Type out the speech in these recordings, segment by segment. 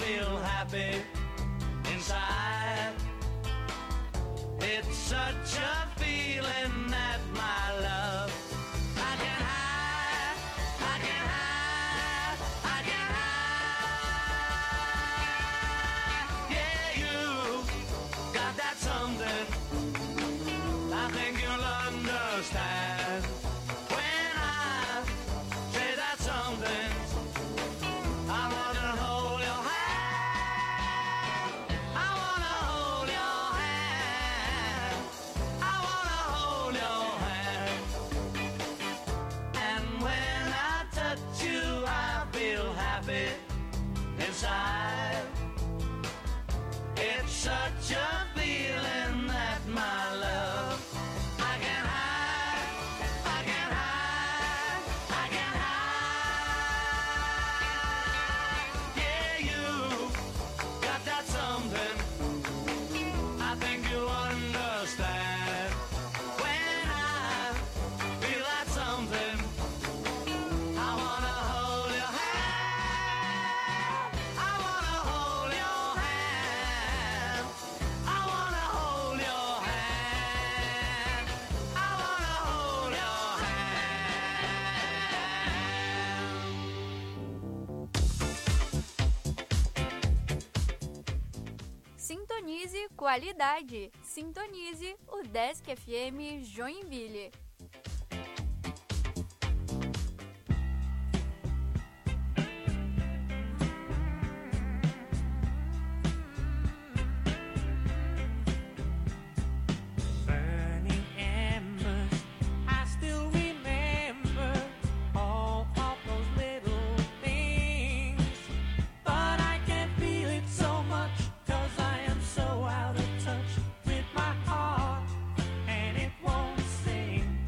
feel happy inside. It's such a feeling that my love I can hide, I can hide, I can hide. Yeah, you got that something I think you'll understand when I say that something. I wanna hold your hand, I wanna hold your hand, I wanna hold your hand. And when I touch you I feel happy inside. It's such a feeling that my love I can hide, I can hide, I can hide. Yeah, you got that something I think you understand when I feel that something. I wanna hold your hand, I wanna hold your hand, I wanna hold your hand, I wanna hold your hand. Sintonize qualidade. Sintonize o Desk FM Joinville. Burning embers, I still remember all of those little things. But I can't feel it so much, 'cause I am so out of touch with my heart, and it won't sing.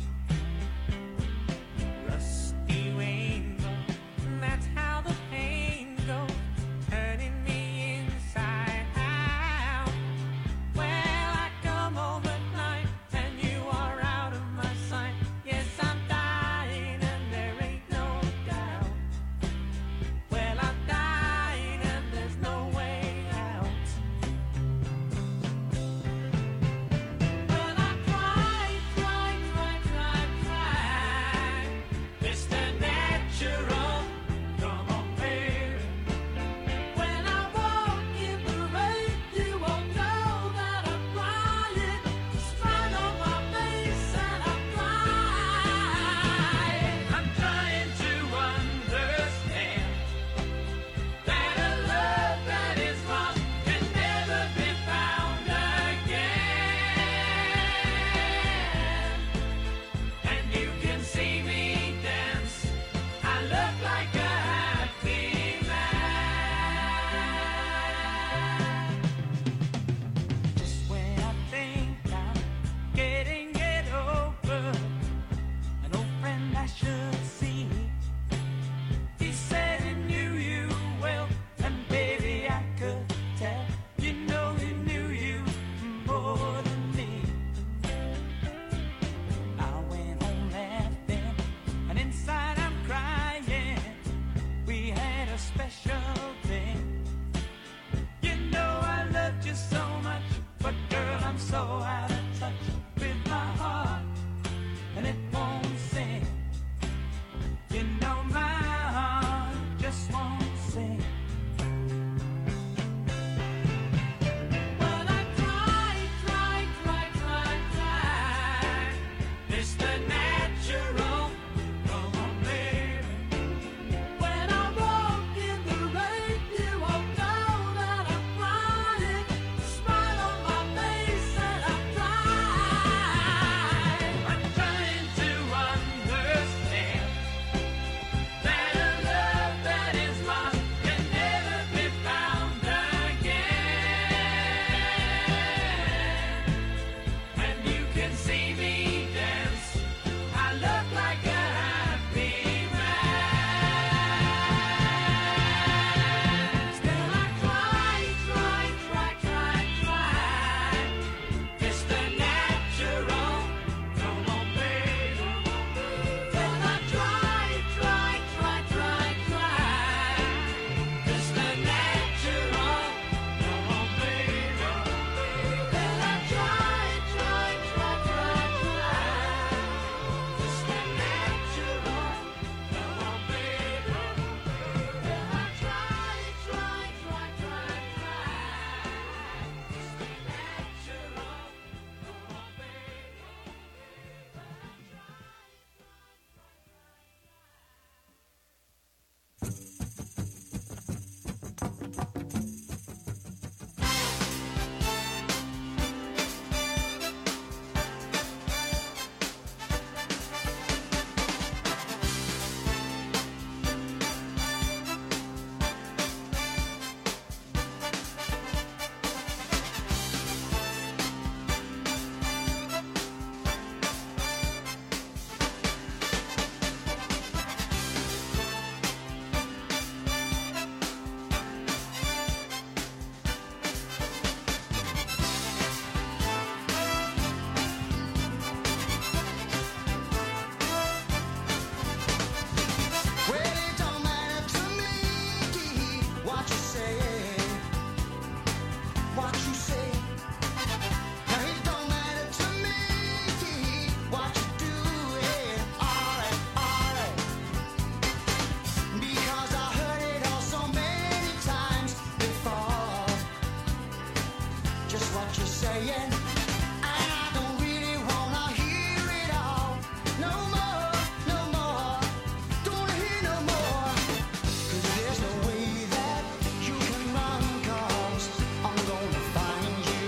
saying, and I don't really wanna hear it all. No more, no more, don't wanna hear no more. 'Cause there's no way that you can run, 'cause I'm gonna find you.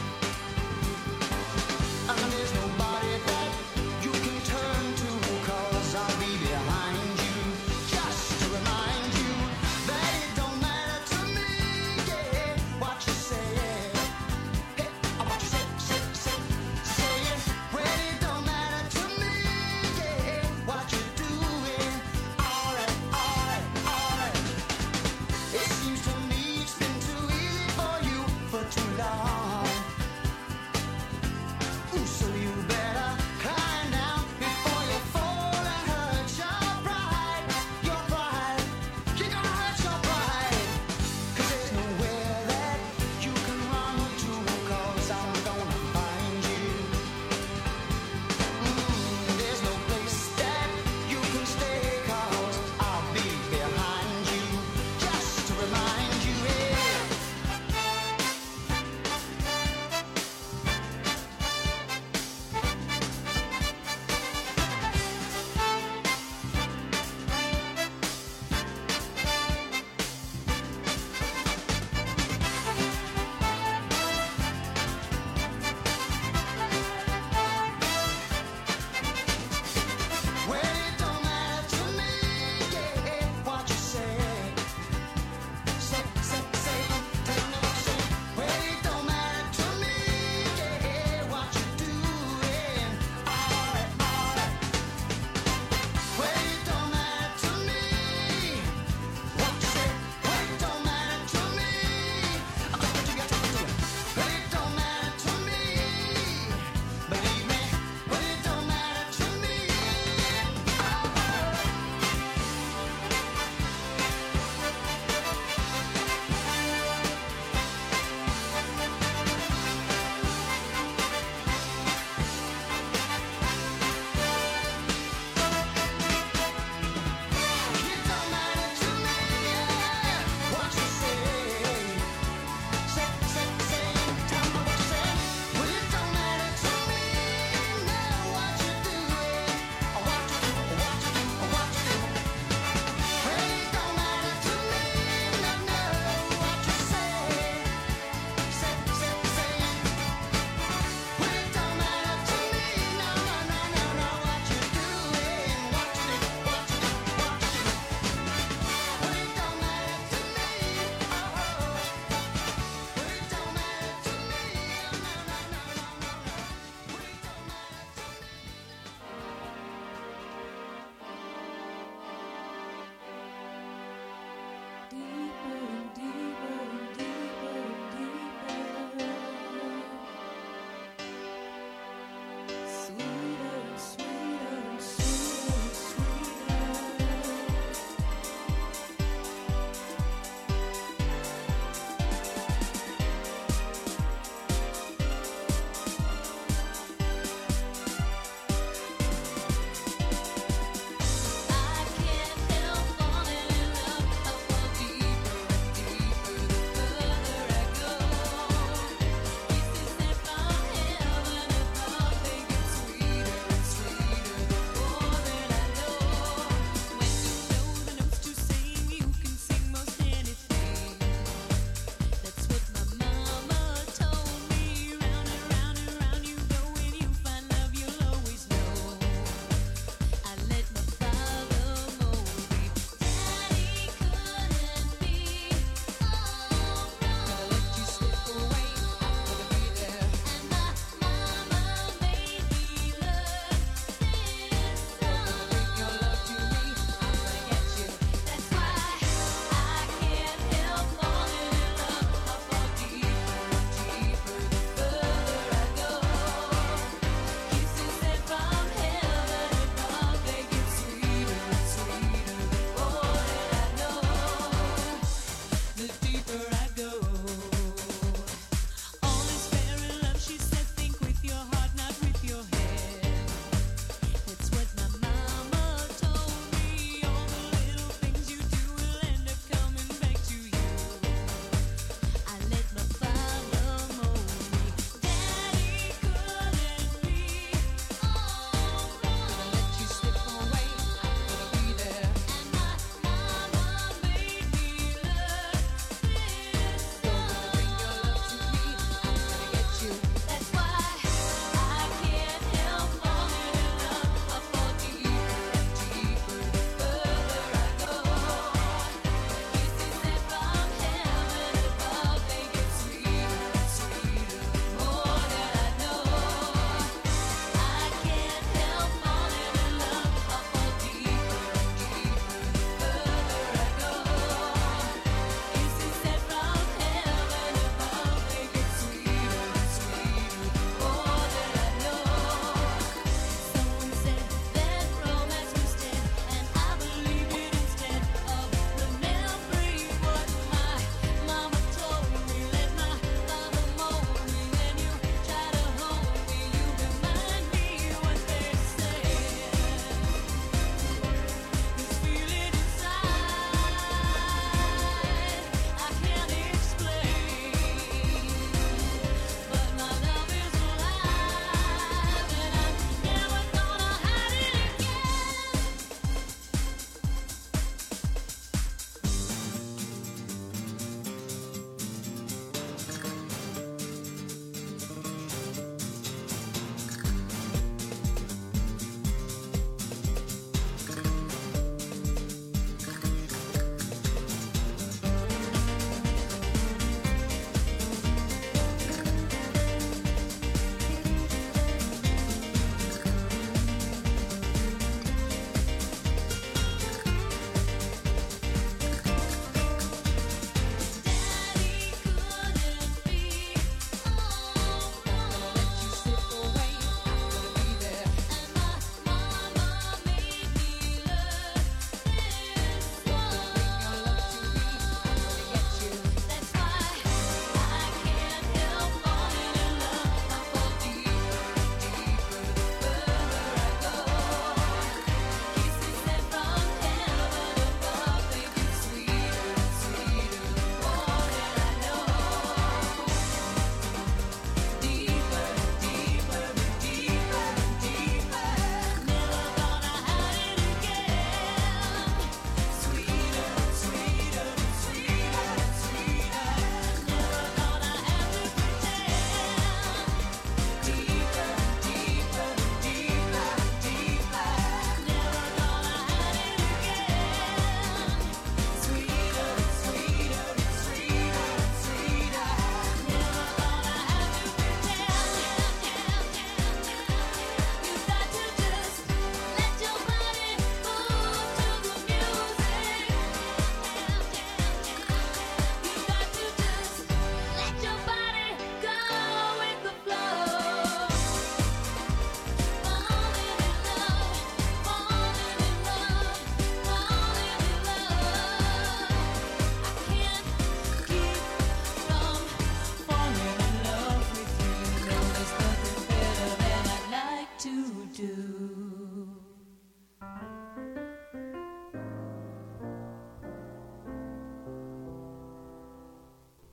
And there's nobody that you can turn to, 'cause I'll be behind you, just to remind you that it don't matter to me, yeah, what you say. Hey, what you say.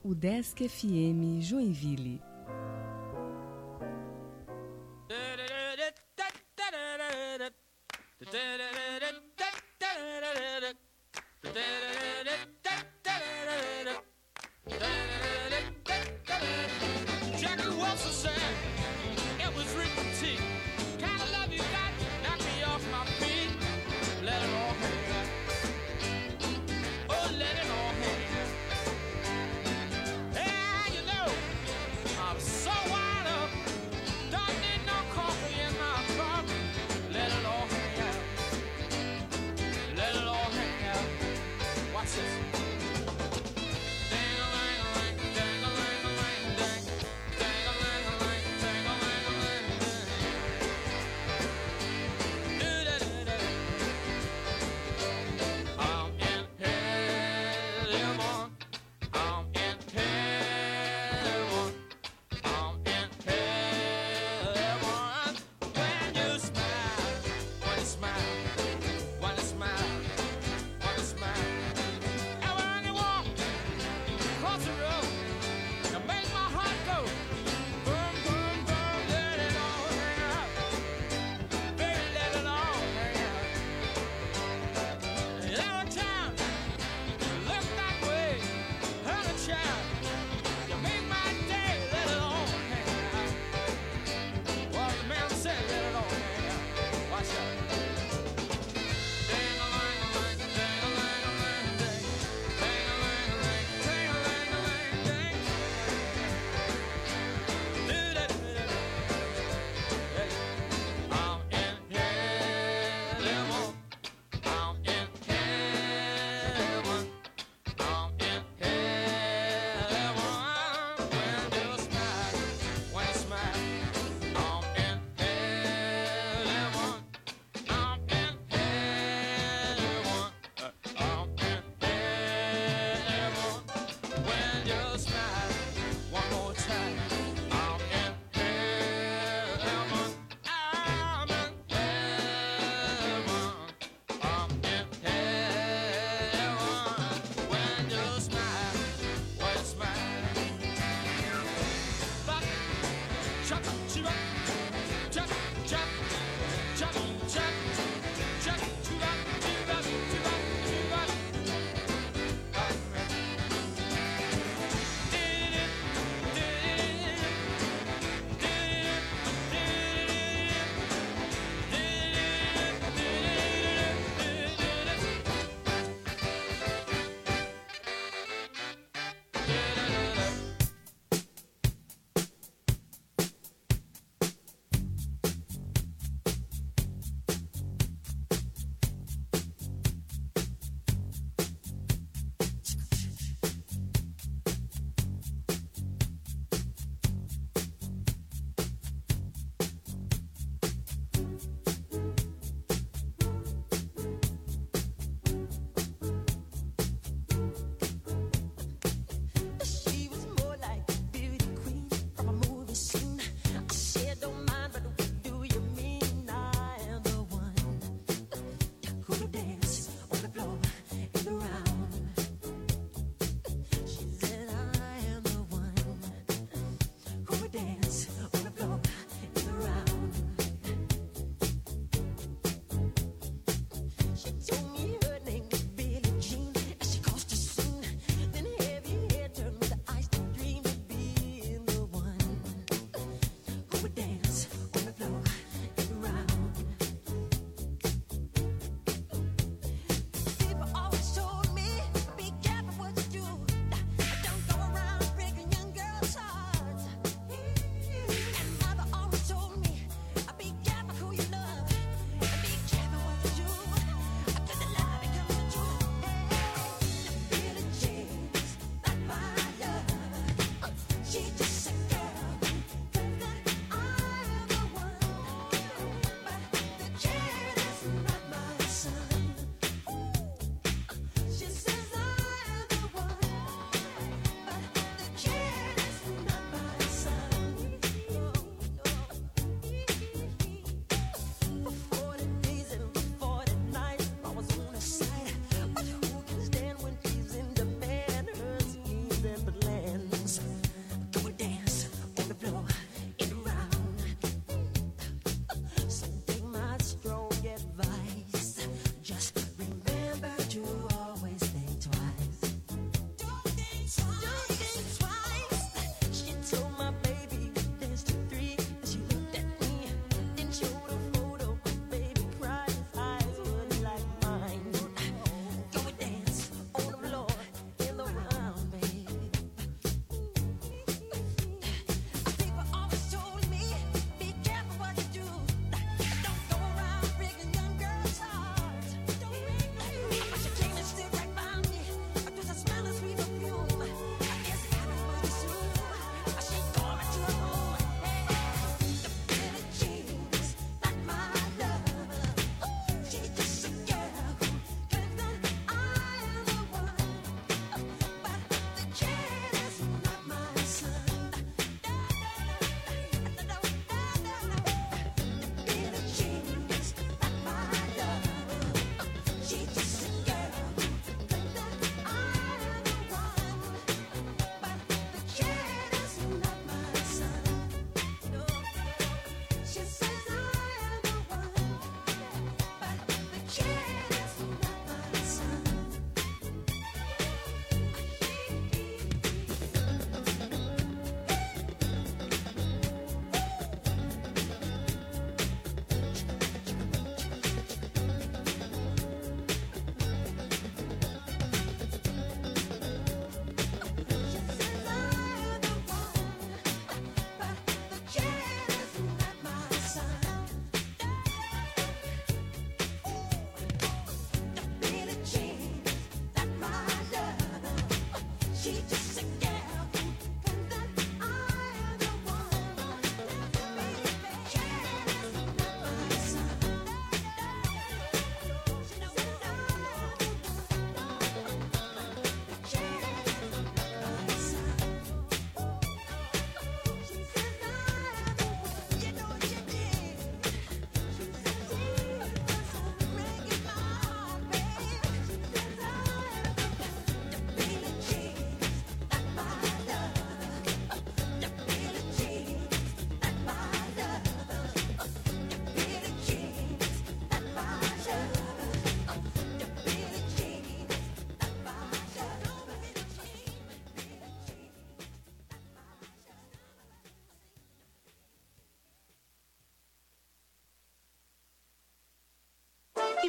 o Desk FM Joinville. Jackie Wilson said it was Ricky T. Kind of love you got, knock me off my feet. Let it all hang. Oh, let it all hang. Hey, you know,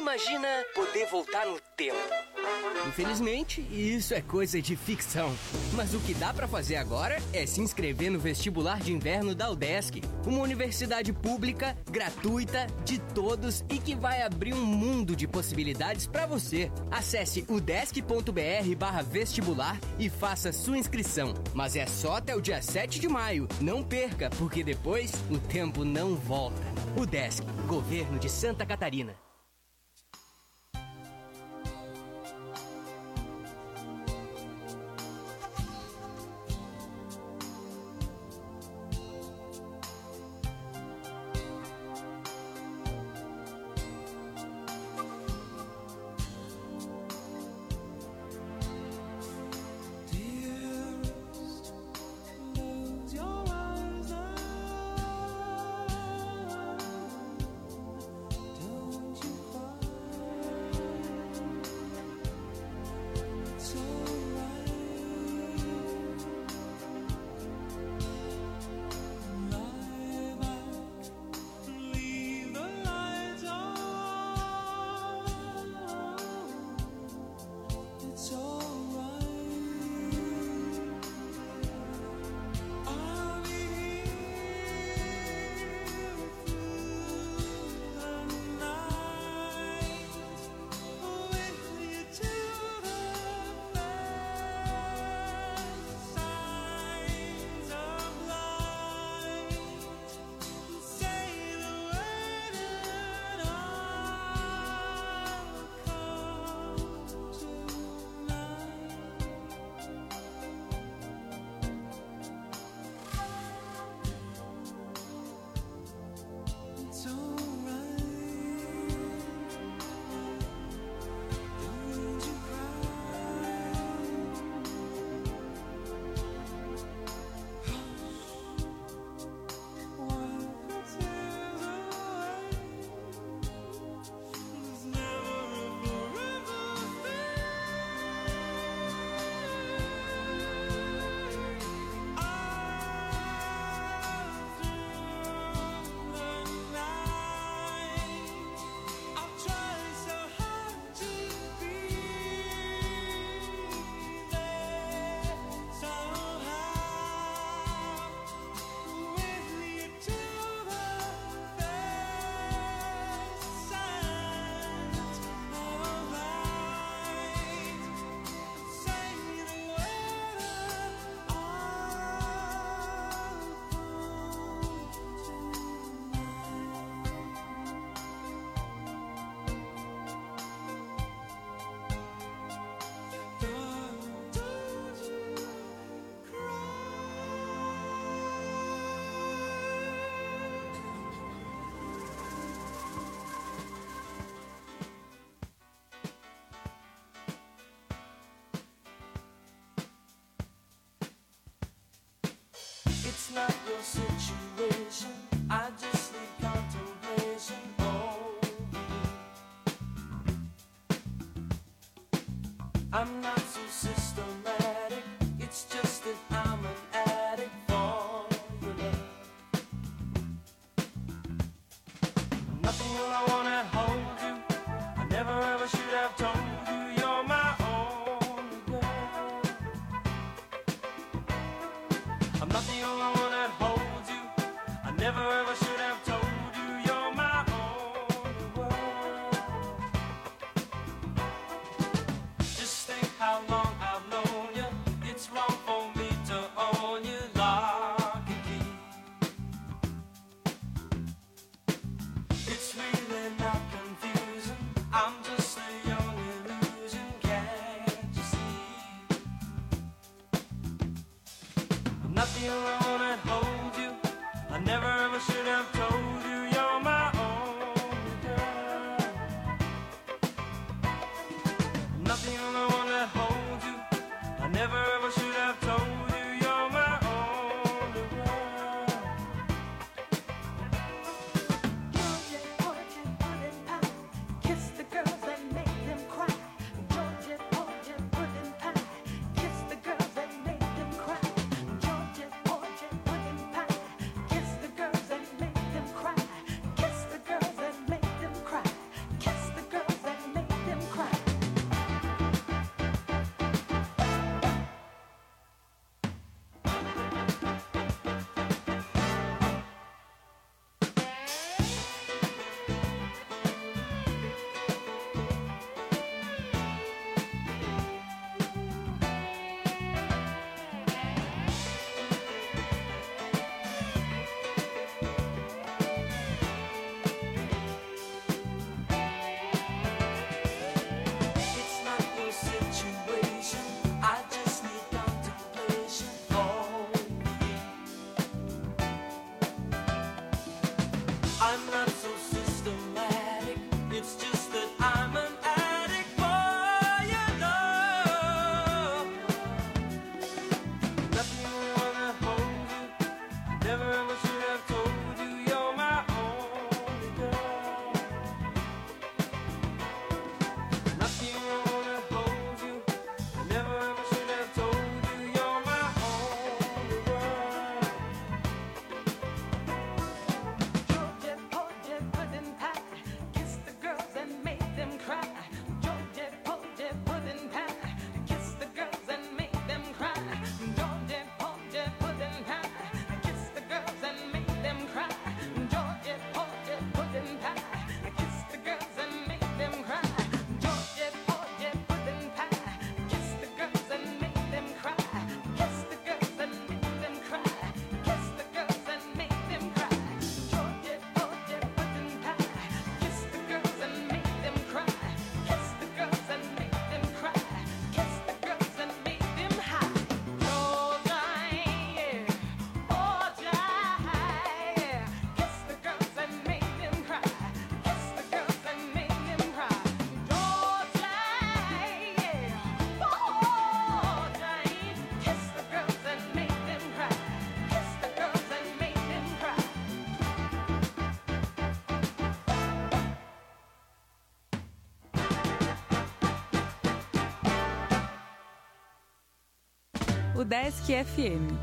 Imagina poder voltar no tempo. Infelizmente, isso é coisa de ficção. Mas o que dá pra fazer agora é se inscrever no vestibular de inverno da UDESC, uma universidade pública, gratuita, de todos e que vai abrir um mundo de possibilidades pra você. Acesse udesc.br/vestibular e faça sua inscrição. Mas é só até o dia 7 de maio. Não perca, porque depois o tempo não volta. UDESC, Governo de Santa Catarina. It's not your situation. I just need contemplation. Oh, I'm not so systematic. It's just that I'm an addict for your love. Nothing will I wanna hold you. I never ever should have told you you're my only girl. I'm not the only one that holds you. I never ever should have told you you're my only world. Just think how long I've known you. It's wrong for me to own you, lock and key. It's really not confusing. I'm just a young illusion, can't you see? I'm not the only one that holds you. I never ever should have told you you're my only girl. I'm not the only one that holds you. I never ever should have told you you're my only girl. Georgia, Georgia, pudding pie. Kiss the girls and make them cry. Georgia, Georgia, pudding pie. Kiss the girls and make them cry. Georgia, Georgia, pudding pie. Kiss the girls and make them cry. o Desk FM.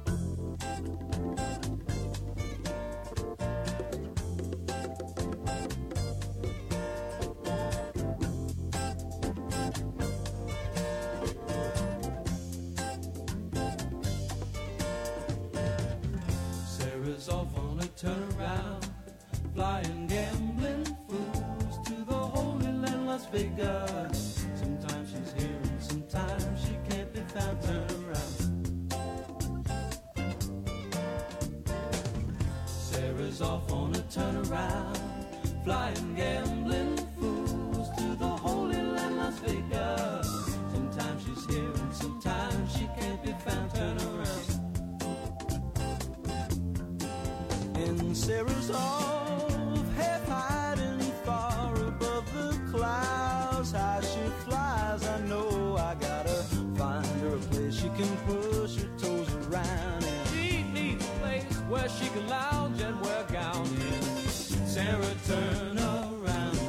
Sarah's off on a turnaround, flying gambling fools to the Holy Land, Las Vegas. Sometimes she's here and sometimes she can't be found. Turn around. Sarah's off on a turnaround, flying gambling fools to the Holy Land, Las Vegas. Sometimes she's here and sometimes she can't be found. Turn around. And Sarah's off, half hiding far above the clouds. How she flies, I know I gotta find her a place she can push her toes around. And she needs a place where she can lounge and wear a gown. And Sarah, turn around,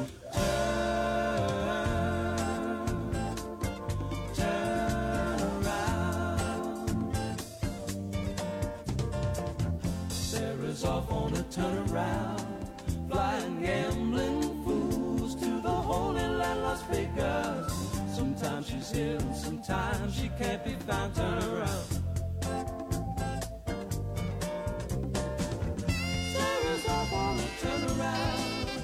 turn around. Sarah's off on a turnaround, flying gambling fools to the Holy Land, Las Vegas. Sometimes she's here and sometimes she can't be found. Turn around. Sarah's off on a turnaround.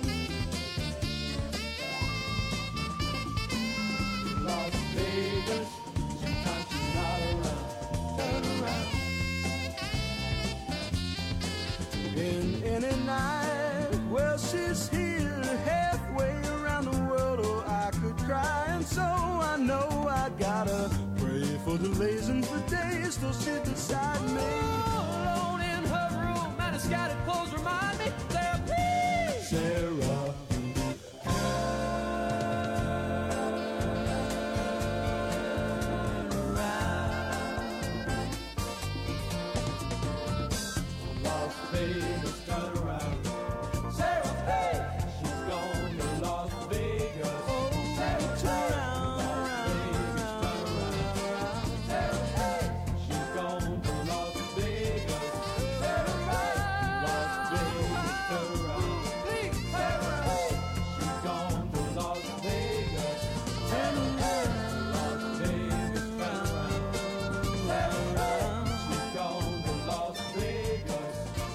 Las Vegas, sometimes she's not around. Turn around. In any night, well, she's here halfway around the world. Oh, I could cry, and so I know I gotta pray for delays and for days till she's beside me. Alone in her room, and her scattered clothes remind me. Sarah, please, Sarah. Las Vegas, turn around. Sarah, hey, she's gone to Las Vegas. Oh, Sarah, turn around. Sarah, hey, she's gone to Las Vegas. Sarah, Las Vegas, turn around. Please, Sarah, hey, she's gone to Las Vegas. Turn around. Las Vegas, turn around. Sarah, she's gone to Las Vegas.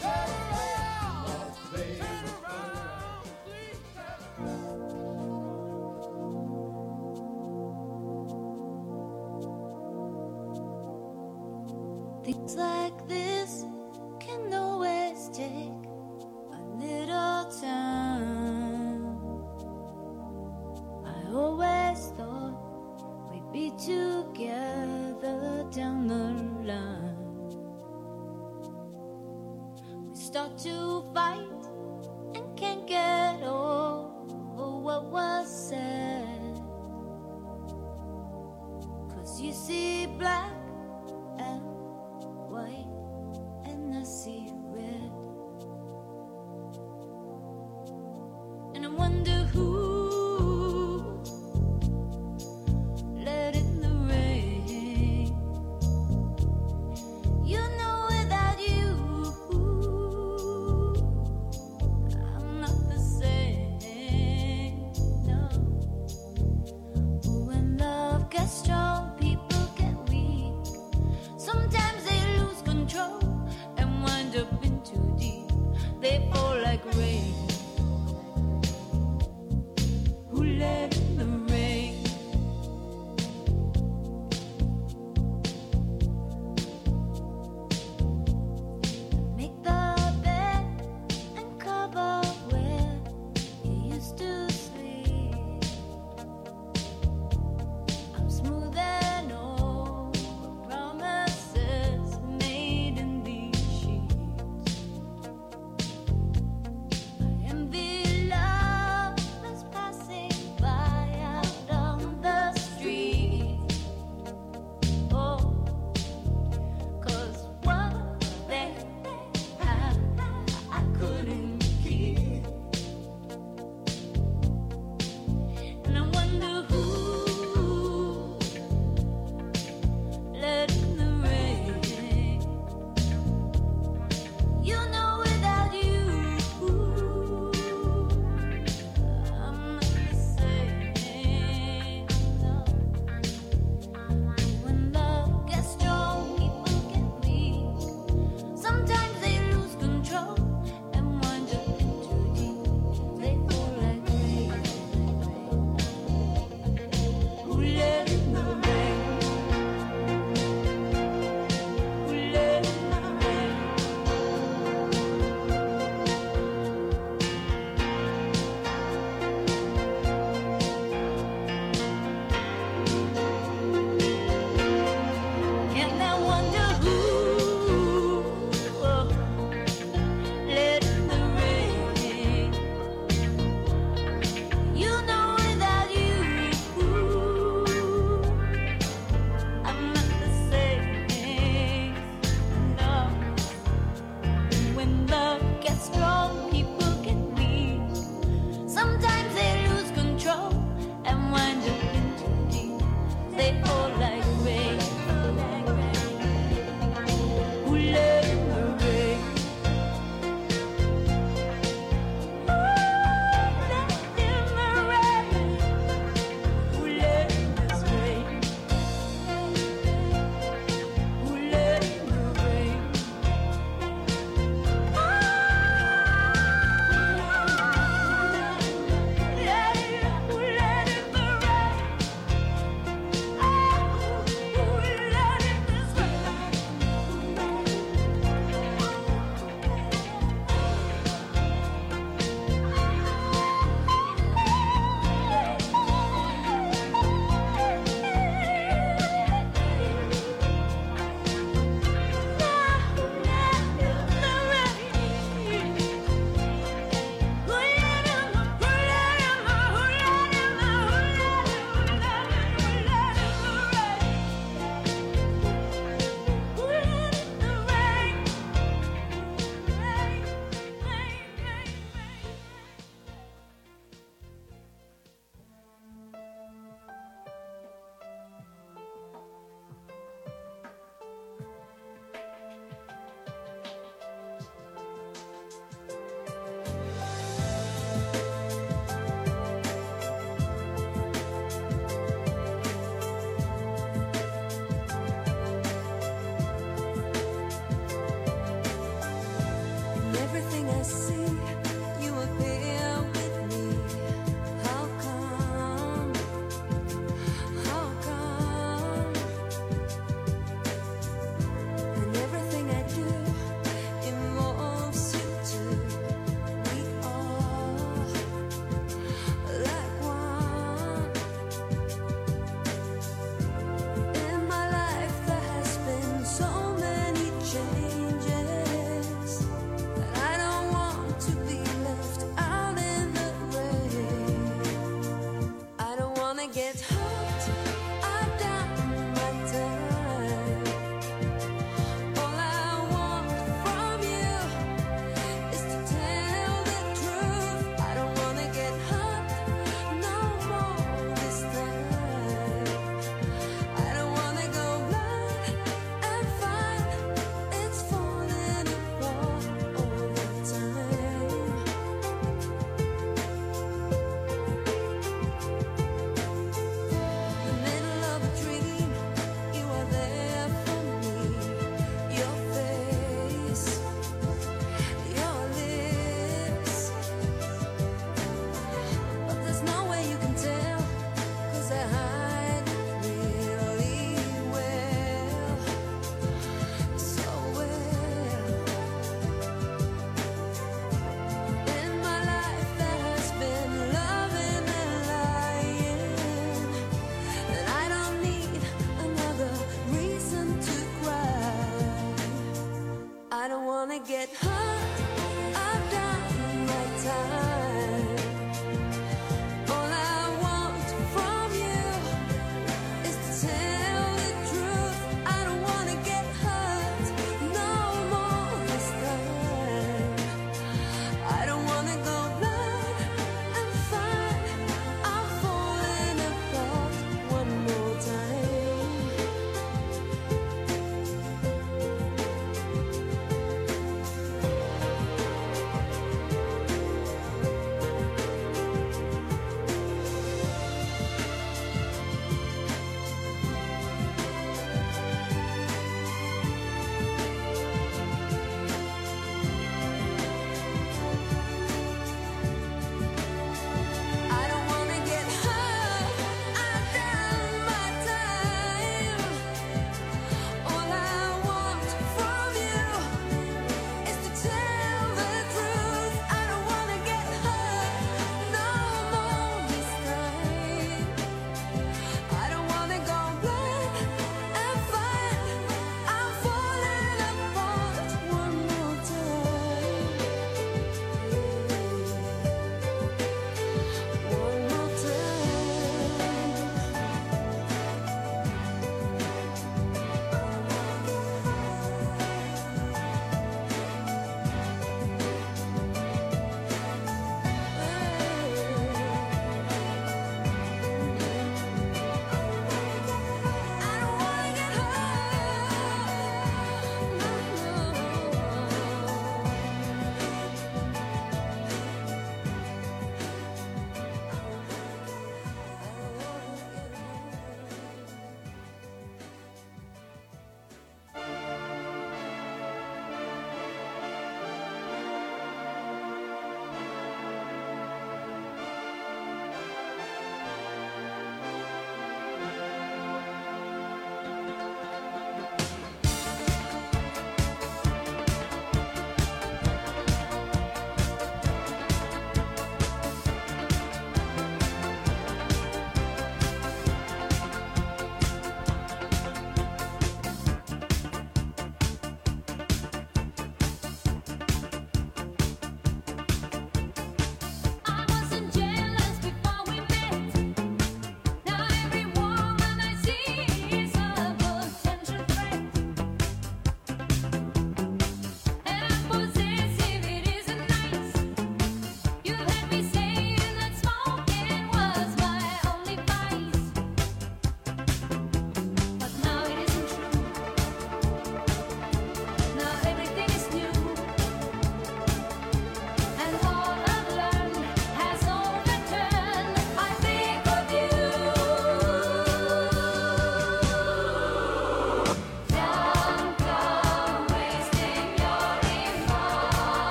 Things like this can always take a little time. I always thought we'd be together down the line. We start to fight and can't get over what was said. 'Cause you see black and white, and I see red. And I wonder who let in the rain. You know without you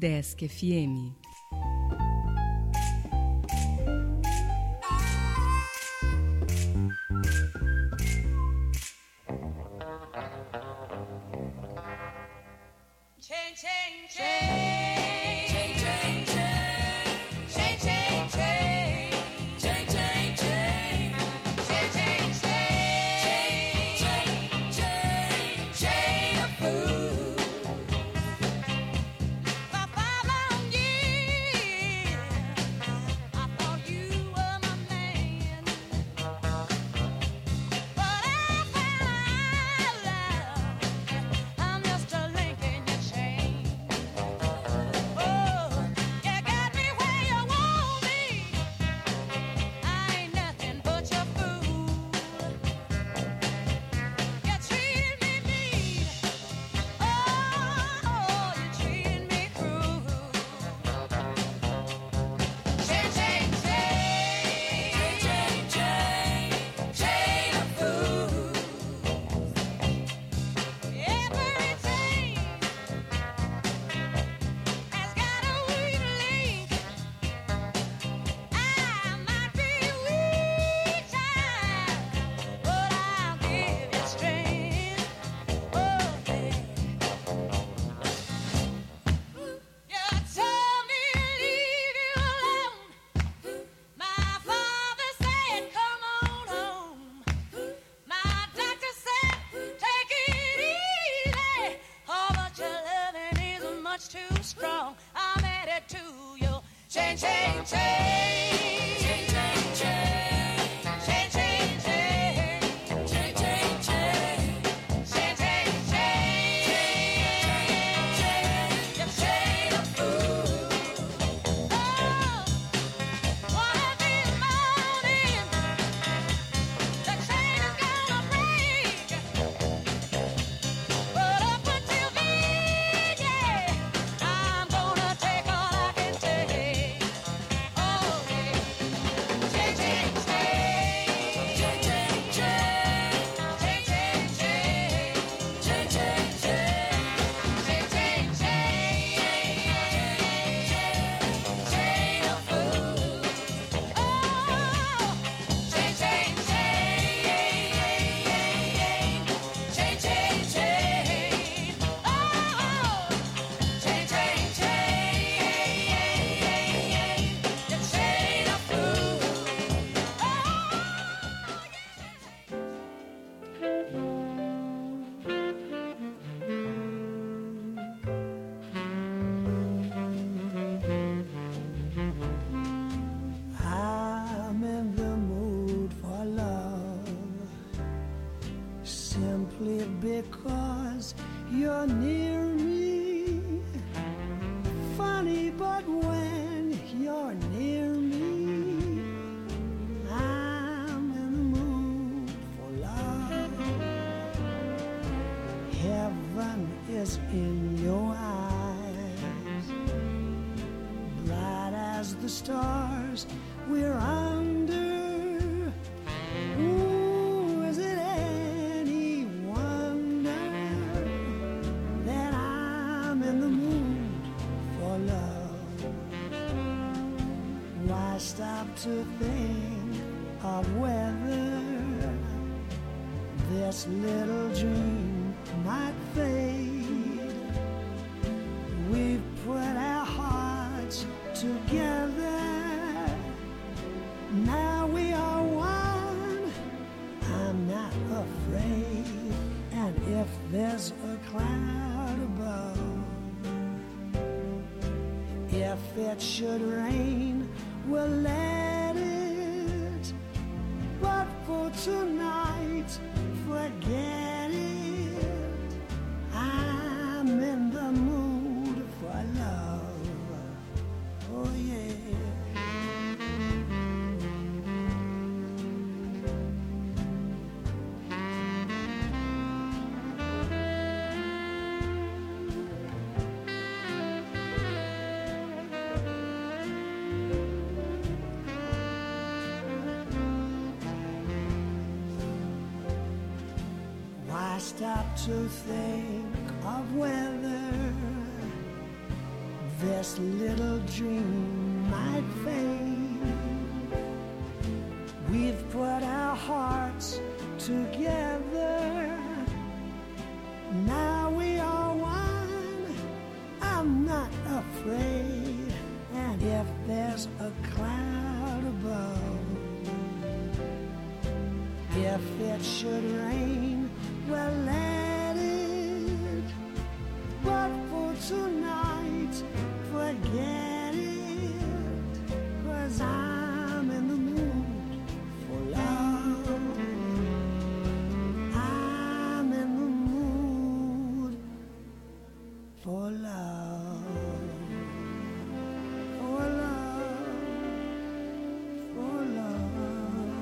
Desk FM. Because you're near me. Funny, but when you're near me, I'm in the mood for love. Heaven is in your eyes, bright as the stars we're under. Ooh, is it any wonder that I'm in the mood for love? Why stop to think of whether this little dream might fade? We've put our hearts together, now we are one. I'm not afraid, and if there's a cloud above, if it should rain, we'll let it. But for tonight, forget it. I'm in the mood for love. Oh yeah. Why stop to think of whether this little dream might fade. We've put our hearts together. Now we are one. I'm not afraid. And if there's a cloud above, if it should rain, well, let it. But for tonight, forget it. 'Cause I'm in the mood for love. I'm in the mood for love. For love. For love.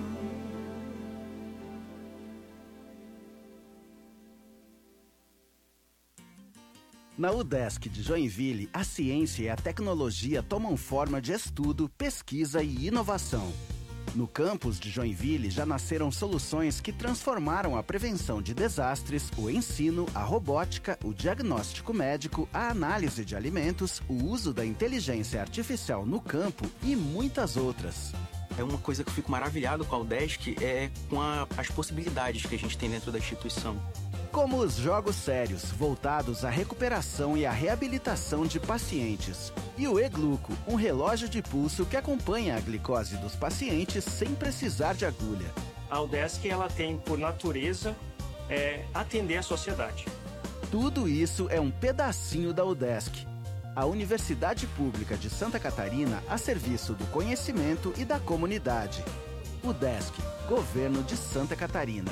Na UDESC de Joinville, a ciência e a tecnologia tomam forma de estudo, pesquisa e inovação. No campus de Joinville já nasceram soluções que transformaram a prevenção de desastres, o ensino, a robótica, o diagnóstico médico, a análise de alimentos, o uso da inteligência artificial no campo e muitas outras. É uma coisa que eu fico maravilhado com a UDESC, com as possibilidades que a gente tem dentro da instituição. Como os jogos sérios, voltados à recuperação e à reabilitação de pacientes. E o E-Gluco, um relógio de pulso que acompanha a glicose dos pacientes sem precisar de agulha. A UDESC ela tem, por natureza, atender a sociedade. Tudo isso é um pedacinho da UDESC, a Universidade Pública de Santa Catarina a serviço do conhecimento e da comunidade. UDESC, Governo de Santa Catarina.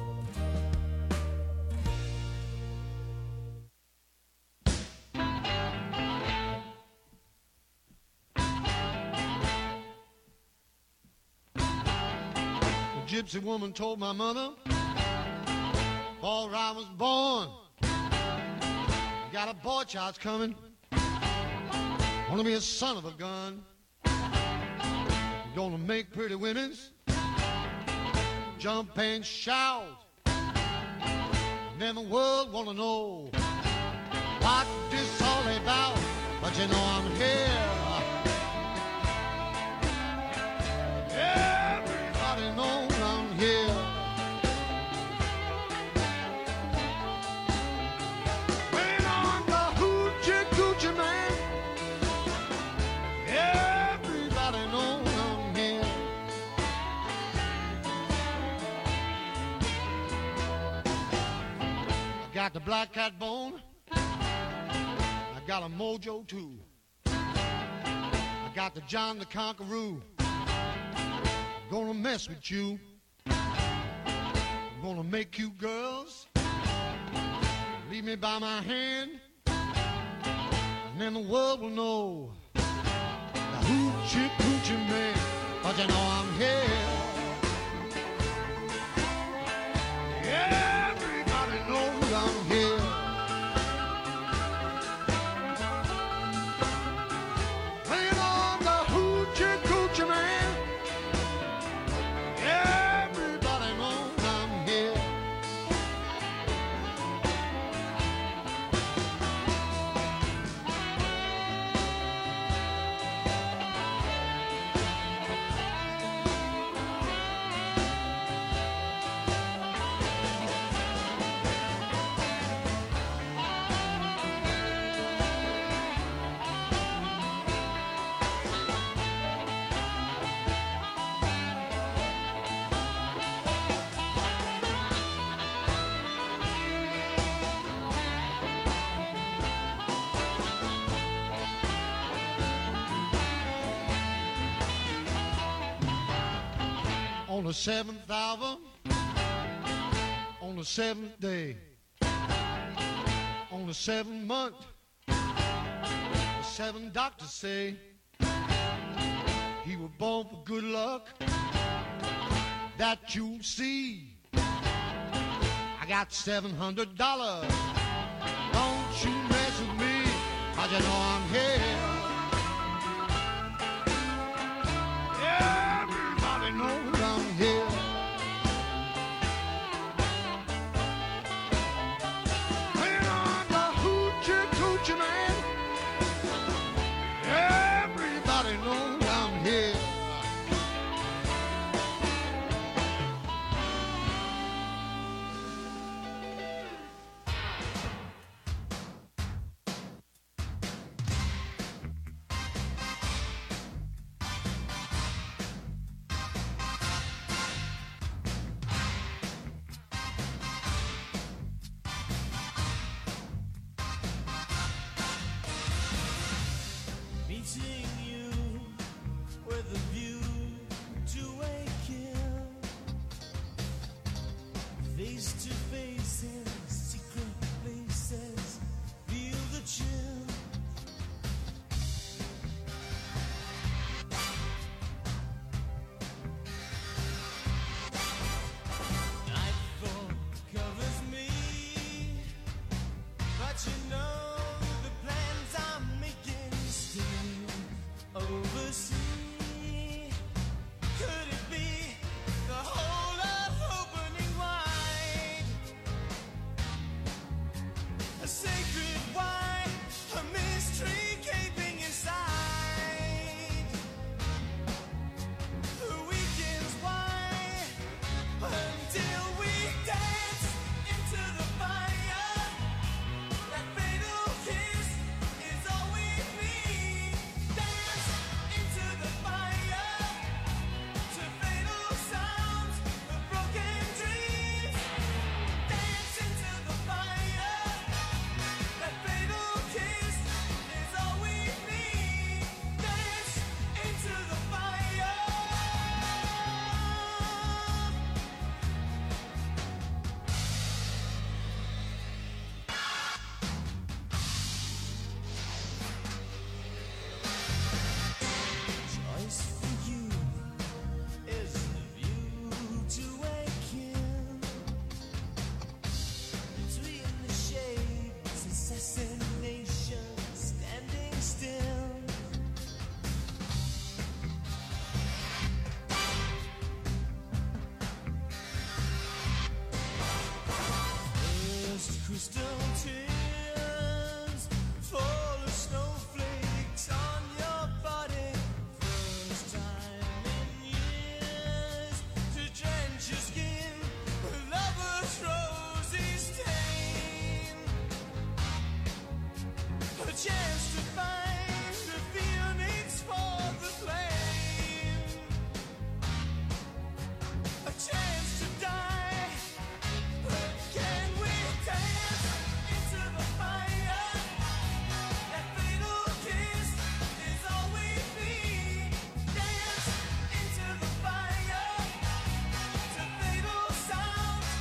Gypsy woman told my mother, before I was born, got a boy child's coming, wanna be a son of a gun, gonna make pretty women's jump and shout, and then the world wanna know what this all about, but you know I'm here. Everybody knows I'm here. When on the hoochie coochie man, everybody knows I'm here. I got the black cat bone, I got a mojo too. I got the John the Conqueror. Gonna mess with you. Gonna make you girls leave me by my hand, and then the world will know the hoochie coochie man, but you know I'm here. Everybody knows I'm here. Playing on the hoochie coochie man. Everybody knows I'm here. On the seventh hour, on the seventh day, on the seventh month, the seven doctors say he was born for good luck, that you'll see. I got $700, don't you mess with me, 'cause you know I'm here. Everybody knows I'm here. Playing on the hoochie coochie man. face to face.